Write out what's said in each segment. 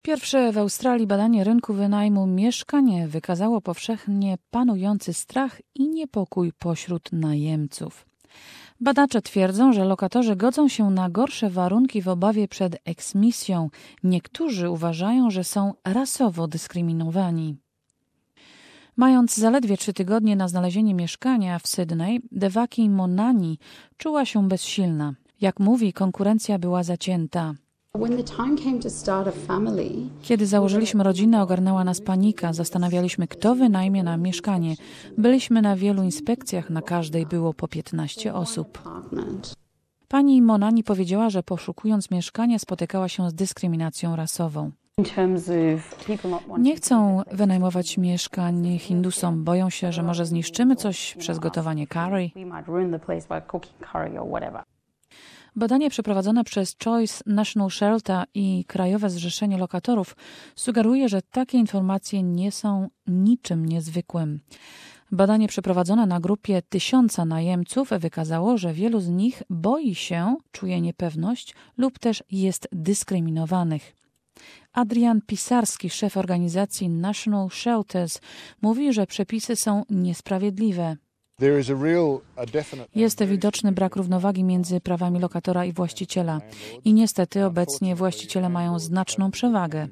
Pierwsze w Australii badanie rynku wynajmu mieszkań wykazało powszechnie panujący strach i niepokój pośród najemców. Badacze twierdzą, że lokatorzy godzą się na gorsze warunki w obawie przed eksmisją. Niektórzy uważają, że są rasowo dyskryminowani. Mając zaledwie 3 tygodnie na znalezienie mieszkania w Sydney, Devaki Monani czuła się bezsilna. Jak mówi, konkurencja była zacięta. Kiedy założyliśmy rodzinę, ogarnęła nas panika. Zastanawialiśmy, kto wynajmie nam mieszkanie. Byliśmy na wielu inspekcjach, na każdej było po 15 osób. Pani Monani powiedziała, że poszukując mieszkania spotykała się z dyskryminacją rasową. Nie chcą wynajmować mieszkań Hindusom. Boją się, że może zniszczymy coś przez gotowanie curry. Badanie przeprowadzone przez Choice National Shelter i Krajowe Zrzeszenie Lokatorów sugeruje, że takie informacje nie są niczym niezwykłym. Badanie przeprowadzone na grupie 1000 najemców wykazało, że wielu z nich boi się, czuje niepewność lub też jest dyskryminowanych. Adrian Pisarski, szef organizacji National Shelters, mówi, że przepisy są niesprawiedliwe. Jest widoczny brak równowagi między prawami lokatora i właściciela i niestety obecnie właściciele mają znaczną przewagę.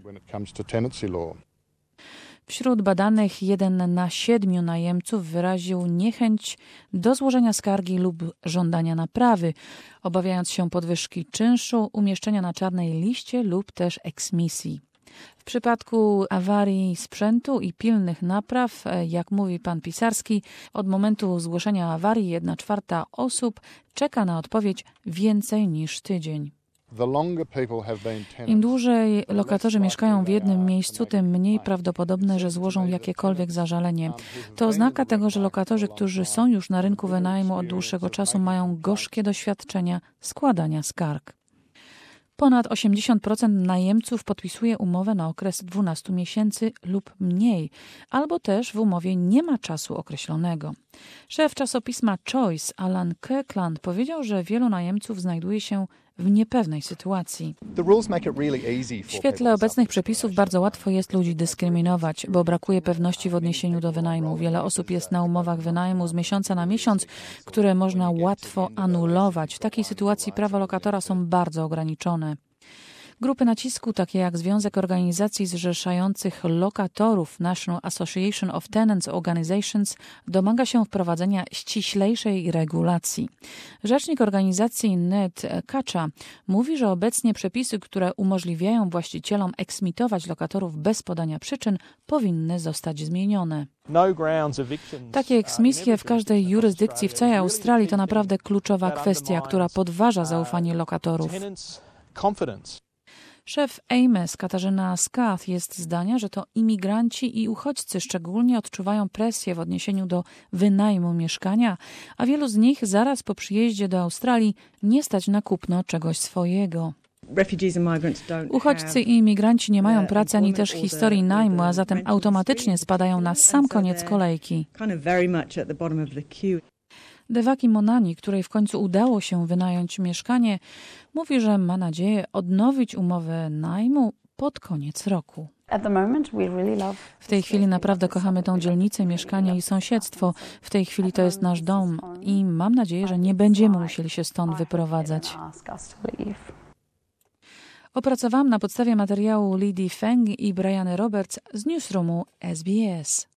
Wśród badanych 1 na 7 najemców wyraził niechęć do złożenia skargi lub żądania naprawy, obawiając się podwyżki czynszu, umieszczenia na czarnej liście lub też eksmisji. W przypadku awarii sprzętu i pilnych napraw, jak mówi pan Pisarski, od momentu zgłoszenia awarii 1/4 osób czeka na odpowiedź więcej niż tydzień. Im dłużej lokatorzy mieszkają w jednym miejscu, tym mniej prawdopodobne, że złożą jakiekolwiek zażalenie. To oznaka tego, że lokatorzy, którzy są już na rynku wynajmu od dłuższego czasu, mają gorzkie doświadczenia składania skarg. Ponad 80% najemców podpisuje umowę na okres 12 miesięcy lub mniej, albo też w umowie nie ma czasu określonego. Szef czasopisma Choice, Alan Kirkland, powiedział, że wielu najemców znajduje się w niepewnej sytuacji. W świetle obecnych przepisów bardzo łatwo jest ludzi dyskryminować, bo brakuje pewności w odniesieniu do wynajmu. Wiele osób jest na umowach wynajmu z miesiąca na miesiąc, które można łatwo anulować. W takiej sytuacji prawa lokatora są bardzo ograniczone. Grupy nacisku, takie jak Związek Organizacji Zrzeszających Lokatorów National Association of Tenants Organizations, domaga się wprowadzenia ściślejszej regulacji. Rzecznik organizacji Ned Kacza mówi, że obecnie przepisy, które umożliwiają właścicielom eksmitować lokatorów bez podania przyczyn, powinny zostać zmienione. Takie eksmisje w każdej jurysdykcji w całej Australii to naprawdę kluczowa kwestia, która podważa zaufanie lokatorów. Szef AMES Katarzyna Scath jest zdania, że to imigranci i uchodźcy szczególnie odczuwają presję w odniesieniu do wynajmu mieszkania, a wielu z nich zaraz po przyjeździe do Australii nie stać na kupno czegoś swojego. Uchodźcy i imigranci nie mają pracy ani też historii najmu, a zatem automatycznie spadają na sam koniec kolejki. Devaki Monani, której w końcu udało się wynająć mieszkanie, mówi, że ma nadzieję odnowić umowę najmu pod koniec roku. W tej chwili naprawdę kochamy tę dzielnicę, mieszkanie i sąsiedztwo. W tej chwili to jest nasz dom i mam nadzieję, że nie będziemy musieli się stąd wyprowadzać. Opracowałam na podstawie materiału Lidii Feng i Briany Roberts z Newsroomu SBS.